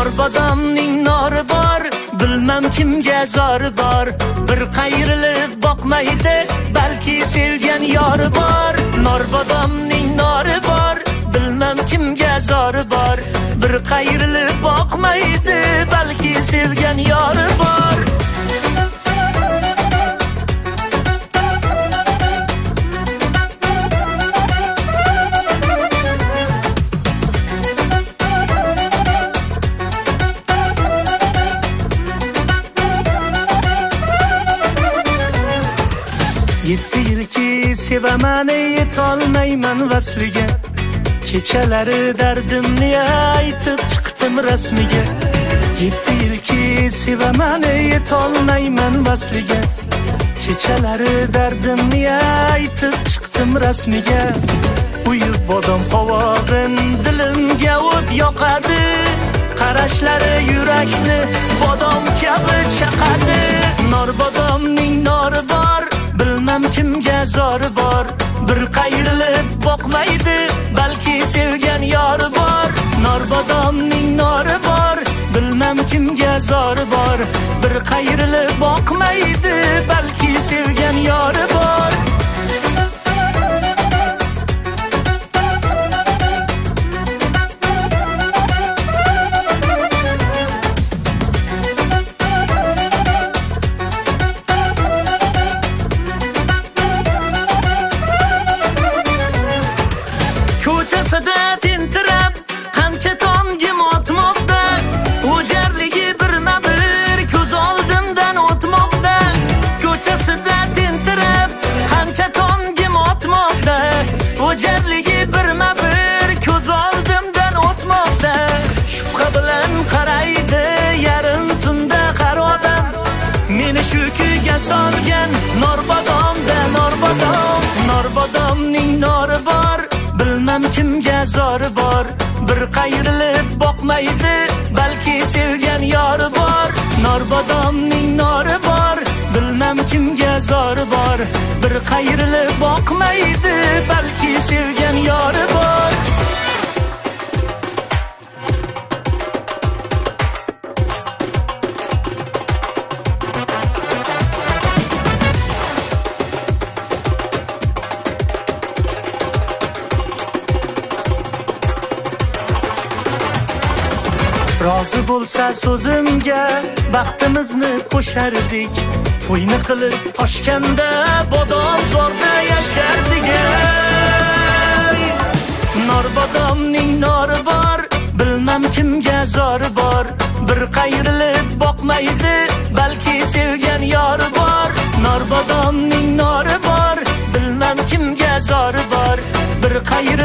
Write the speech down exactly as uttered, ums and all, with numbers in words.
Norbodomning nori bor, bilmam kimga zori bor. Bir qayrilib boqmaydi, balki sevgan yori bor. Norbodomning nori bor, bilmam kimga zori bor. Bir qayrilib boqmaydi, balki sevgan yori bor. Yetti yilki sevaman, yetolmayman vasliga. Kechalari dardimni aytib chiqdim rasmiga. Yetti yilki sevaman, yetolmayman vasliga. Kechalari dardimni aytib chiqdim rasmiga. Uyib bodom qovog'in dilimga o't yoqadi. Qarashlari yurakni bodom kabi chaqadi. Norbodomning nori bor, bilmam kimga zori bor. Bir qayrilib boqmaydi, balki sevgan yori bor. Norbodomning nori bor, bilmam kimga zori bor. Bir qayrilib boqmaydi, balki sevgan yori bor. Ko'chasida tentirab qancha tongim o'tmoqda. O'jarligi birma-bir ko'z oldimdan o'tmoqda. Ko'chasida tentirab qancha tongim o'tmoqda. O'jarligi birma-bir ko'z oldimdan o'tmoqda. Shubha bilan qaraydi yarim tunda qarodam. Meni shu kuyga solgan Norbodomda Norbodom. Norbodomning nori bor, bilmam kimga zori bor. Bir qayrilib boqmaydi, balki sevgan yori bor. Norbodomning nori bor, bilmam kimga zori bor. Bir qayrilib boqmaydi, balki sevgan yori bor. Rozi bo'lsa so'zimga baxtimizni qo'shardik. To'yni qilib Toshkentda Bodomzorda yashardik. Norbodomning nori bor, bilmam kimga zori bor. Bir qayrilib boqmaydi, balki sevgan yori bor. Norbodomning nori bor, bilmam kimga zori bor. Bir qayrilib